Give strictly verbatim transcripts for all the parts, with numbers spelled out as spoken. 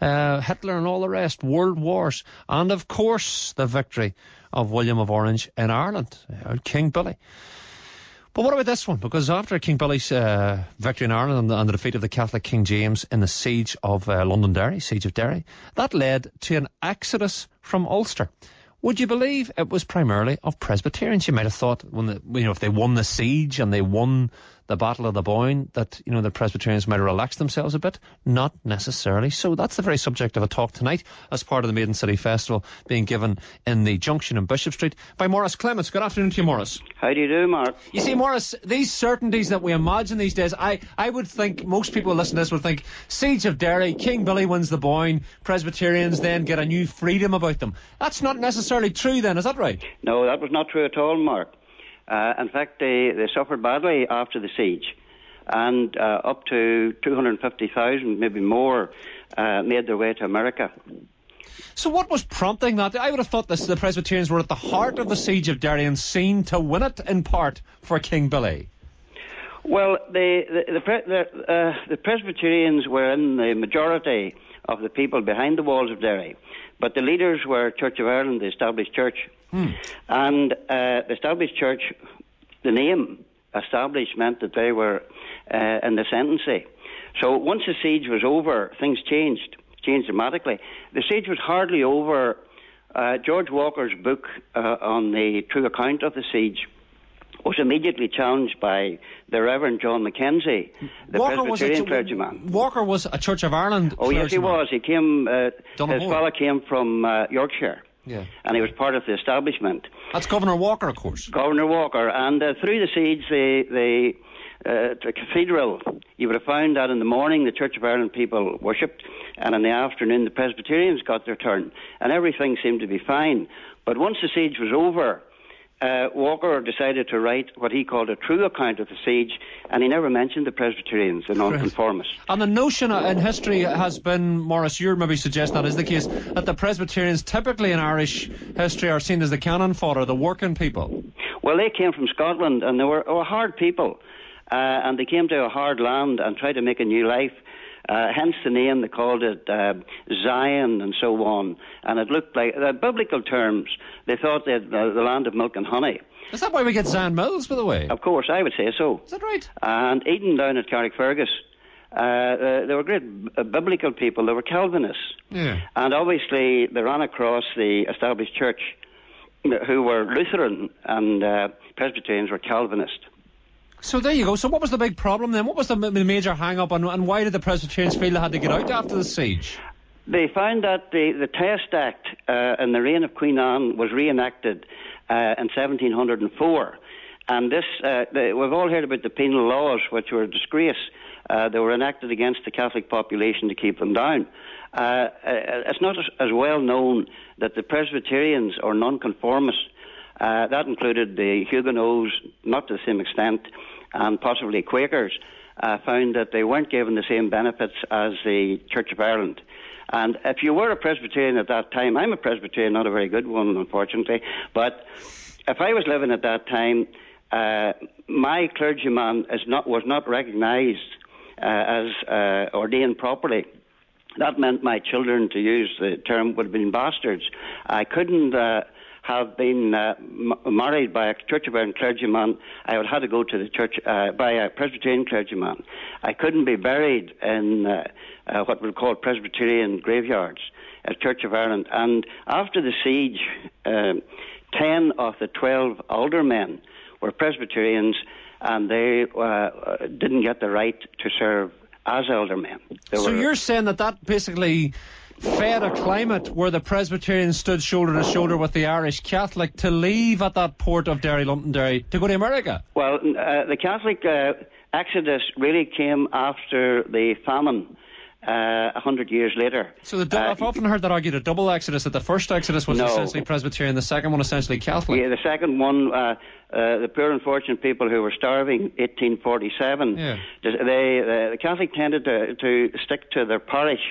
uh, Hitler and all the rest, world wars, and of course the victory of William of Orange in Ireland, uh, King Billy. But what about this one? Because after King Billy's uh, victory in Ireland and the, and the defeat of the Catholic King James in the siege of uh, Londonderry, siege of Derry, that led to an exodus from Ulster. Would you believe it was primarily of Presbyterians? You might have thought when the, you know, if they won the siege and they won the Battle of the Boyne, that, you know, the Presbyterians might have relaxed themselves a bit. Not necessarily. So that's the very subject of a talk tonight as part of the Maiden City Festival being given in the Junction in Bishop Street by Maurice Clements. Good afternoon to you, Maurice. How do you do, Mark? You see, Maurice, these certainties that we imagine these days, I, I would think most people listening to this would think siege of Derry, King Billy wins the Boyne, Presbyterians then get a new freedom about them. That's not necessarily true then, is that right? No, that was not true at all, Mark. Uh, in fact, they, they suffered badly after the siege, and uh, up to two hundred fifty thousand, maybe more, uh, made their way to America. So what was prompting that? I would have thought this, the Presbyterians were at the heart of the siege of Derry and seen to win it in part for King Billy. Well, the the, the, pre- the, uh, the Presbyterians were in the majority of the people behind the walls of Derry, but the leaders were Church of Ireland, the established church. Hmm. And uh, the established church, the name established meant that they were uh, in the ascendancy. So once the siege was over, things changed, changed dramatically. The siege was hardly over. Uh, George Walker's book uh, on the true account of the siege was immediately challenged by the Reverend John Mackenzie, the Walker Presbyterian was a, clergyman. Walker was a Church of Ireland Oh, clergyman. Yes, he was. He came, uh, his father came from uh, Yorkshire. Yeah. And he was part of the establishment. That's Governor Walker, of course. Governor Walker. And uh, through the siege, the, the, uh, the cathedral, you would have found that in the morning the Church of Ireland people worshipped, and in the afternoon the Presbyterians got their turn. And everything seemed to be fine. But once the siege was over, Uh, Walker decided to write what he called a true account of the siege, and he never mentioned the Presbyterians, the nonconformists. And the notion in history has been, Maurice, you're maybe suggesting that is the case, that the Presbyterians typically in Irish history are seen as the cannon fodder, the working people. Well, they came from Scotland, and they were, were hard people, uh, and they came to a hard land and tried to make a new life. Uh, hence the name, they called it uh, Zion and so on. And it looked like, uh, biblical terms, they thought they had uh, the land of milk and honey. Is that why we get Zion Mills, by the way? Of course, I would say so. Is that right? And Eden down at Carrickfergus, uh, uh, they were great uh, biblical people, they were Calvinists. Yeah. And obviously they ran across the established church, who were Lutheran, and uh, Presbyterians were Calvinist. So there you go. So what was the big problem then? What was the, the major hang-up, and, and why did the Presbyterians feel they had to get out after the siege? They found that the, the Test Act uh, in the reign of Queen Anne was reenacted uh, in seventeen oh four. And this, uh, the, we've all heard about the penal laws, which were a disgrace. Uh, they were enacted against the Catholic population to keep them down. Uh, it's not as, as well known that the Presbyterians or nonconformists, uh, that included the Huguenots, not to the same extent, and possibly Quakers, uh, found that they weren't given the same benefits as the Church of Ireland. And if you were a Presbyterian at that time, I'm a Presbyterian, not a very good one, unfortunately, but if I was living at that time, uh, my clergyman is not, was not recognised uh, as uh, ordained properly. That meant my children, to use the term, would have been bastards. I couldn't uh, have been uh, m- married by a Church of Ireland clergyman. I would have had to go to the church uh, by a Presbyterian clergyman. I couldn't be buried in uh, uh, what we call Presbyterian graveyards at Church of Ireland. And after the siege, uh, ten of the twelve aldermen were Presbyterians, and they uh, didn't get the right to serve as aldermen. They so were, you're saying that that basically fed a climate where the Presbyterians stood shoulder to shoulder with the Irish Catholic to leave at that port of Derry, Londonderry, to go to America? Well, uh, the Catholic uh, exodus really came after the famine. Uh, a hundred years later. So the, uh, I've often heard that argued a double exodus, that the first exodus was no. essentially Presbyterian, the second one essentially Catholic. Yeah, the second one, uh, uh, the poor unfortunate people who were starving, eighteen forty-seven, yeah. they, uh, the Catholic tended to, to stick to their parish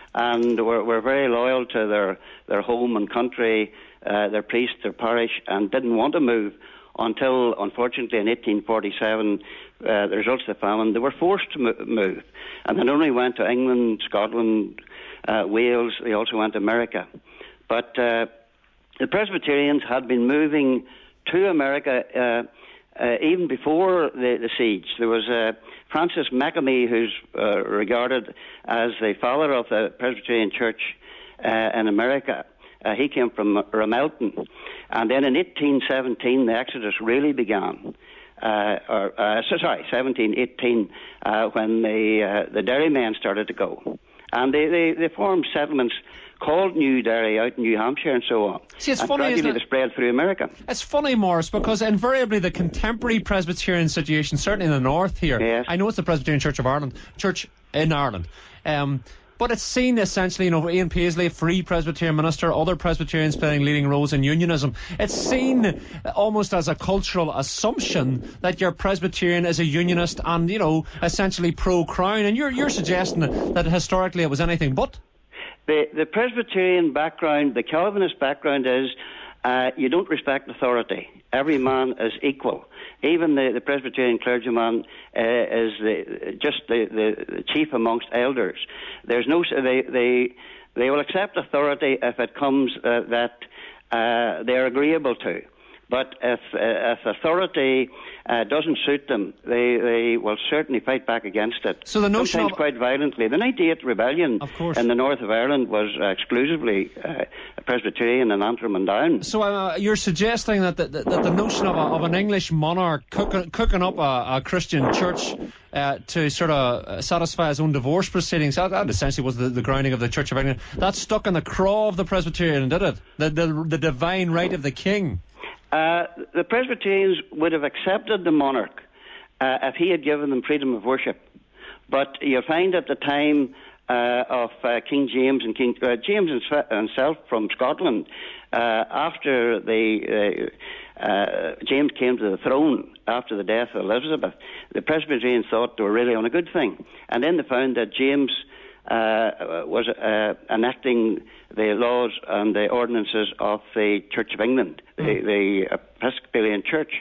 and were, were very loyal to their, their home and country, uh, their priest, their parish, and didn't want to move until, unfortunately, in eighteen forty-seven, uh, the results of the famine, they were forced to move. And they only went to England, Scotland, uh, Wales. They also went to America. But uh, the Presbyterians had been moving to America uh, uh, even before the, the siege. There was uh, Francis Macamee, who's uh, regarded as the father of the Presbyterian Church uh, in America. Uh, he came from Ramelton. And then in eighteen seventeen, the Exodus really began. Uh, or, uh, so, sorry, seventeen eighteen, uh, when the, uh, the Derrymen started to go. And they, they, they formed settlements called New Derry out in New Hampshire and so on. See, it's and funny, gradually isn't it? they spread through America. It's funny, Morris, because invariably the contemporary Presbyterian situation, certainly in the north here, yes. I know it's the Presbyterian Church of Ireland, Church in Ireland, um, but it's seen essentially, you know, Ian Paisley, free Presbyterian minister, other Presbyterians playing leading roles in unionism. It's seen almost as a cultural assumption that your Presbyterian is a unionist and, you know, essentially pro-Crown. And you're you're suggesting that historically it was anything but. The, the Presbyterian background, the Calvinist background is uh, you don't respect authority. Every man is equal. Even the, the Presbyterian clergyman uh, is the, just the, the chief amongst elders. There's no they they they will accept authority if it comes uh, that uh, they're agreeable to. But if, uh, if authority uh, doesn't suit them, they, they will certainly fight back against it. So the notion Sometimes of quite violently. The ninety-eight rebellion of course. in the north of Ireland was uh, exclusively uh, Presbyterian and Antrim and Down. So uh, you're suggesting that the, that the notion of, a, of an English monarch cooking, cooking up a, a Christian church uh, to sort of satisfy his own divorce proceedings, that, that essentially was the, the grounding of the Church of England. That stuck in the craw of the Presbyterian, did it? The, the, the divine right of the king. Uh, the Presbyterians would have accepted the monarch uh, if he had given them freedom of worship. But you'll find at the time uh, of uh, King James and King uh, James himself from Scotland, uh, after the uh, uh, James came to the throne after the death of Elizabeth, the Presbyterians thought they were really on a good thing, and then they found that James Uh, was uh, enacting the laws and the ordinances of the Church of England, mm. the, the Episcopalian Church.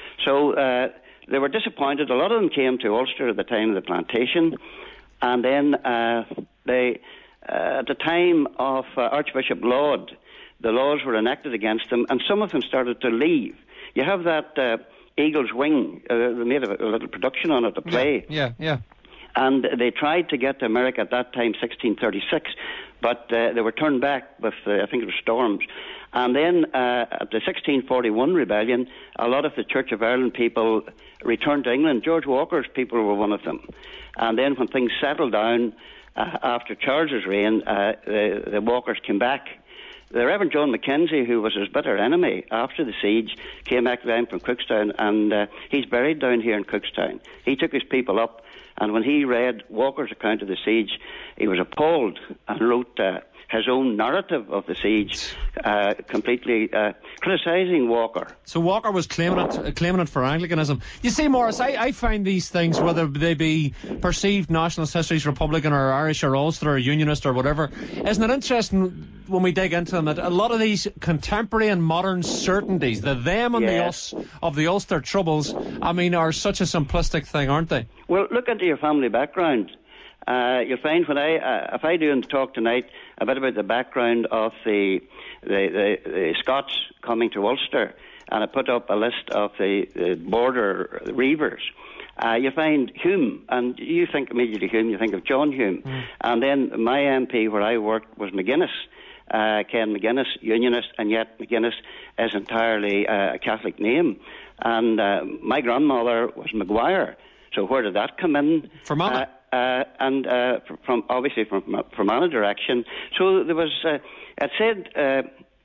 So uh, they were disappointed. A lot of them came to Ulster at the time of the plantation, and then uh, they, uh, at the time of uh, Archbishop Laud, the laws were enacted against them, and some of them started to leave. You have that uh, Eagle's Wing. Uh, they made a, a little production on it, a play. Yeah, yeah. yeah. And they tried to get to America at that time, sixteen thirty-six, but uh, they were turned back with, uh, I think it was storms. And then uh, at the sixteen forty-one rebellion, a lot of the Church of Ireland people returned to England. George Walker's people were one of them. And then when things settled down uh, after Charles's reign, uh, the, the Walkers came back. The Reverend John Mackenzie, who was his bitter enemy after the siege, came back down from Cookstown, and uh, he's buried down here in Cookstown. He took his people up, and when he read Walker's account of the siege, he was appalled and wrote uh, his own narrative of the siege, uh, completely uh, criticising Walker. So Walker was claiming it, uh, claiming it for Anglicanism. You see, Morris, I, I find these things, whether they be perceived nationalist histories, Republican or Irish or Ulster or Unionist or whatever, isn't it interesting when we dig into them that a lot of these contemporary and modern certainties, the them and yes. the us of the Ulster Troubles, I mean, are such a simplistic thing, aren't they? Well, look into your family background. Uh, you'll find when I, uh, if I do a talk tonight a bit about the background of the, the, the, the Scots coming to Ulster, and I put up a list of the, the border reivers, uh, you find Hume, and you think immediately Hume, you think of John Hume. Mm. And then my M P where I worked was McGuinness, uh, Ken McGuinness, Unionist, and yet McGuinness is entirely uh, a Catholic name. And uh, my grandmother was Maguire. So where did that come in? Fermanagh. Uh, Uh, and uh, from obviously from from our direction. So there was. Uh, it said uh,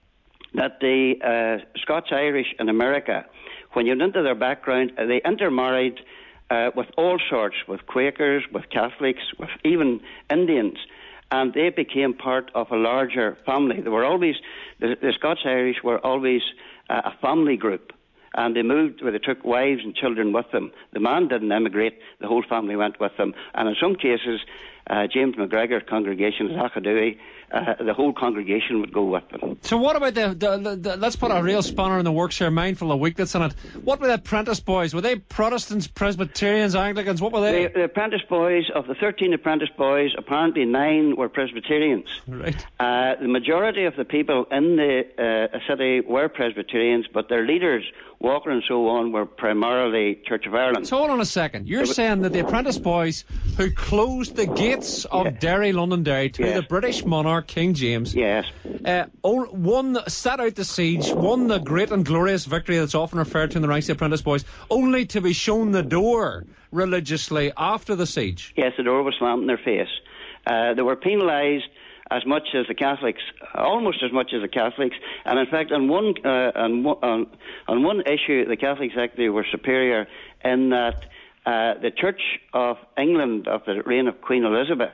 that the uh, Scots-Irish in America, when you went into their background, uh, they intermarried uh, with all sorts, with Quakers, with Catholics, with even Indians, and they became part of a larger family. They were always the, the Scots-Irish were always uh, a family group. And they moved where they took wives and children with them. The man didn't emigrate, the whole family went with them. And in some cases, uh, James McGregor's congregation at Achadui, uh, the whole congregation would go with them. So what about the, the, the, the, let's put a real spanner in the works here, mindful of week that's in it. What were the apprentice boys? Were they Protestants, Presbyterians, Anglicans? What were they? The, the apprentice boys, of the thirteen apprentice boys, apparently nine were Presbyterians. Right. Uh, the majority of the people in the uh, city were Presbyterians, but their leaders, Walker and so on, were primarily Church of Ireland. So hold on a second. You're was, saying that the apprentice boys who closed the gates of yeah. Derry, Londonderry, to yes. the British monarch King James, yes, uh, won, sat out the siege, won the great and glorious victory that's often referred to in the ranks of the apprentice boys, only to be shown the door religiously after the siege. Yes, the door was slammed in their face. Uh, they were penalised as much as the Catholics, almost as much as the Catholics, and in fact, on one uh, on, on, on one issue, the Catholics actually were superior in that uh, the Church of England of the reign of Queen Elizabeth,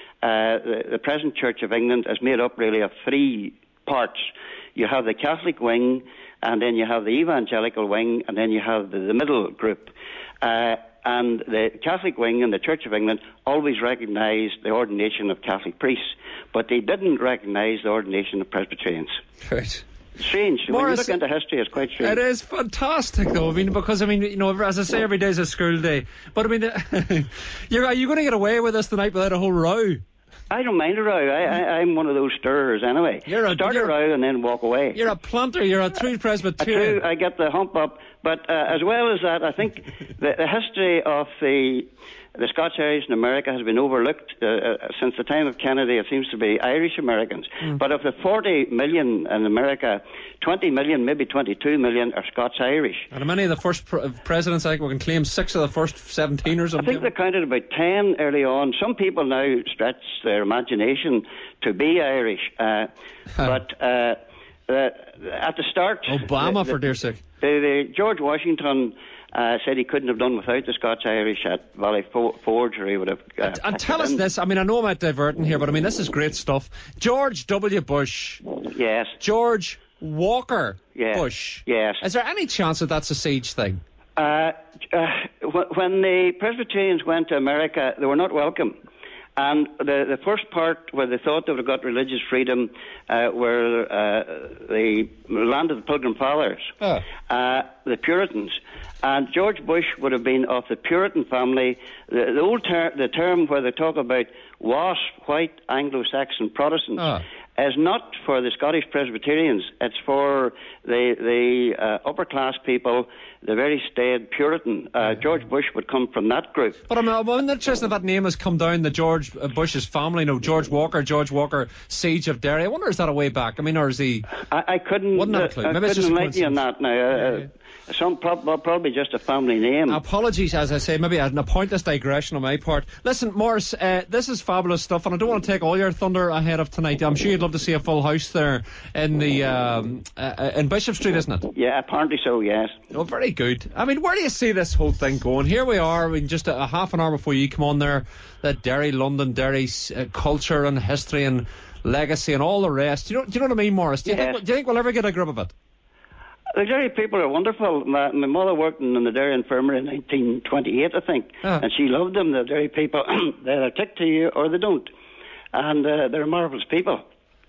uh, the, the present Church of England, is made up really of three parts. You have the Catholic wing, and then you have the evangelical wing, and then you have the, the middle group. Uh, and the Catholic wing and the Church of England always recognised the ordination of Catholic priests, but they didn't recognise the ordination of Presbyterians. Right. Strange. Morris, when you look into history, it's quite strange. It is fantastic, though. I mean, because I mean, you know, as I say, every day is a school day. But I mean, you're, are you going to get away with this tonight without a whole row? I don't mind a row. I, I, I'm one of those stirrers anyway. You're a, Start you're, a row and then walk away. You're a planter. You're a true Presbyterian. A true, I get the hump up. But uh, as well as that, I think the, the history of the the Scots-Irish in America has been overlooked uh, uh, since the time of Kennedy. It seems to be Irish-Americans. Mm. But of the forty million in America, twenty million, maybe twenty-two million are Scots-Irish. And many of the first pr- presidents, I think we can claim six of the first seventeen or something. I think they counted about ten early on. Some people now stretch their imagination to be Irish. Uh, but uh, uh, at the start... Obama, the, the, for dear sake. The, the George Washington... Uh, said he couldn't have done without the Scots-Irish at Valley Forge, or he would have... Uh, and and tell us this, I mean, I know I'm diverting here, but I mean, this is great stuff. George W. Bush. Yes. George Walker yes. Bush. Yes. Is there any chance that that's a siege thing? Uh, uh, when the Presbyterians went to America, they were not welcome. And the, the first part where they thought they would have got religious freedom uh, were uh, the land of the Pilgrim Fathers, oh. uh, the Puritans. And George Bush would have been of the Puritan family. The, the old ter- the term where they talk about WASP, white Anglo-Saxon Protestants, oh. is not for the Scottish Presbyterians. It's for the the uh, upper class people, the very staid Puritan. Uh, George Bush would come from that group. But I'm, I'm interested that that name has come down, the George Bush's family. No, George Walker, George Walker, Siege of Derry. I wonder, is that a way back? I mean, or is he... I, I couldn't... Wouldn't have a clue. Maybe I it's just couldn't enlighten you on that now. Uh, yeah, yeah. Some prob- probably just a family name. Apologies, as I say, maybe a pointless digression on my part. Listen, Morris, uh, this is fabulous stuff, and I don't want to take all your thunder ahead of tonight. I'm sure you'd love to see a full house there in the um, uh, in Bishop Street, isn't it? Yeah, apparently so. Yes. Oh, very good. I mean, where do you see this whole thing going? Here we are, I mean, just a, a half an hour before you come on there. That Derry, Londonderry uh, culture and history and legacy and all the rest. Do you know? Do you know what I mean, Morris? Do you, yes. think, do you think we'll ever get a grip of it? The Derry people are wonderful. My, my mother worked in the Derry Infirmary in nineteen twenty-eight, I think, oh. and she loved them. The Derry people, they either tick to you or they don't, and uh, they're marvellous people.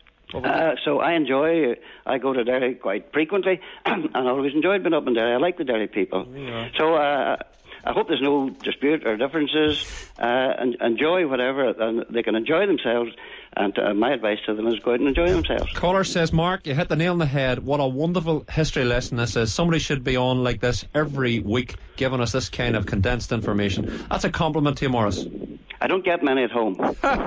Uh, so I enjoy. I go to Derry quite frequently, and I always enjoyed being up in Derry. I like the Derry people. Yeah. So uh, I hope there's no dispute or differences. Uh, and enjoy whatever, and they can enjoy themselves. And uh, my advice to them is go out and enjoy themselves. Caller says, Mark, you hit the nail on the head. What a wonderful history lesson this is. Somebody should be on like this every week, giving us this kind of condensed information. That's a compliment to you, Morris. I don't get many at home.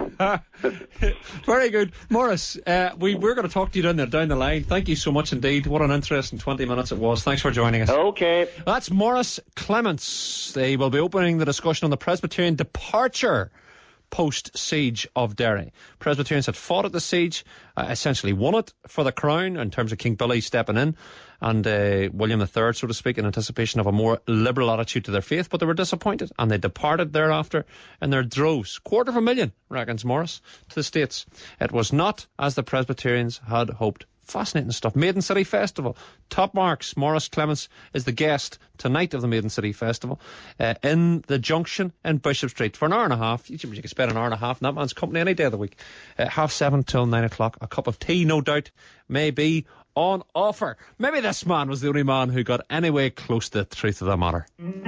Very good. Morris, uh, we, we're going to talk to you down there, down the line. Thank you so much indeed. What an interesting twenty minutes it was. Thanks for joining us. Okay. That's Morris Clements. They will be opening the discussion on the Presbyterian departure post-siege of Derry. Presbyterians had fought at the siege, uh, essentially won it for the crown in terms of King Billy stepping in and uh, William the Third, so to speak, in anticipation of a more liberal attitude to their faith, but they were disappointed and they departed thereafter in their droves. Quarter of a million, reckons Morris, to the States. It was not as the Presbyterians had hoped Fascinating stuff. Maiden City Festival. Top marks. Maurice Clements is the guest tonight of the Maiden City Festival uh, in the Junction in Bishop Street for an hour and a half. You, you can spend an hour and a half in that man's company any day of the week. Uh, half seven till nine o'clock. A cup of tea, no doubt, may be on offer. Maybe this man was the only man who got anywhere close to the truth of the matter.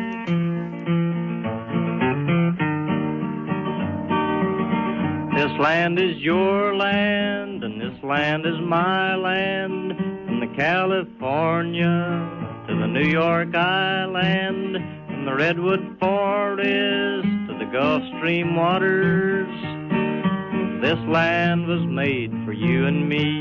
This land is your land, and this land is my land. From the California to the New York Island, from the Redwood Forest to the Gulf Stream waters, this land was made for you and me.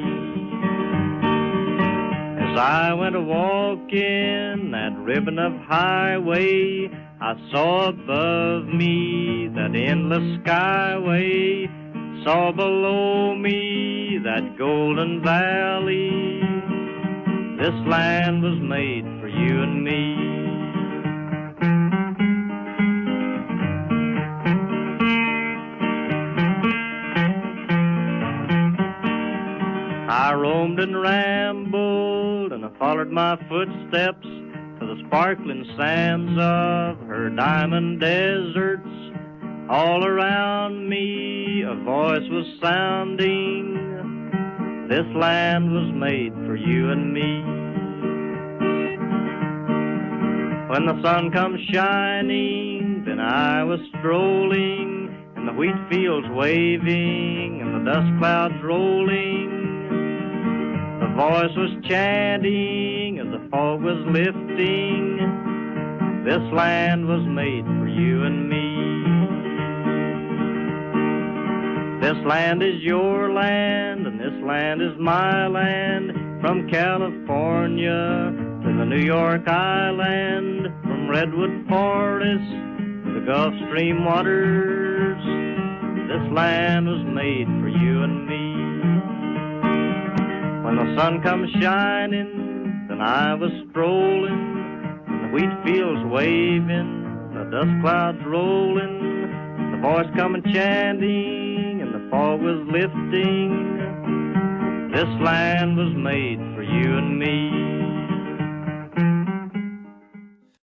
As I went a-walking that ribbon of highway, I saw above me that endless skyway, saw below me that golden valley. This land was made for you and me. I roamed and rambled, and I followed my footsteps to the sparkling sands of her diamond deserts. All around me a voice was sounding, this land was made for you and me. When the sun comes shining, then I was strolling, and the wheat fields waving, and the dust clouds rolling. The voice was chanting as the fog was lifting, this land was made for you and me. This land is your land, and this land is my land. From California to the New York Island, from Redwood Forest to the Gulf Stream waters, this land was made for you and me. When the sun comes shining, then I was strolling, and the wheat fields waving, the dust clouds rolling, the voice coming chanting, and the fog was lifting. This land was made for you and me.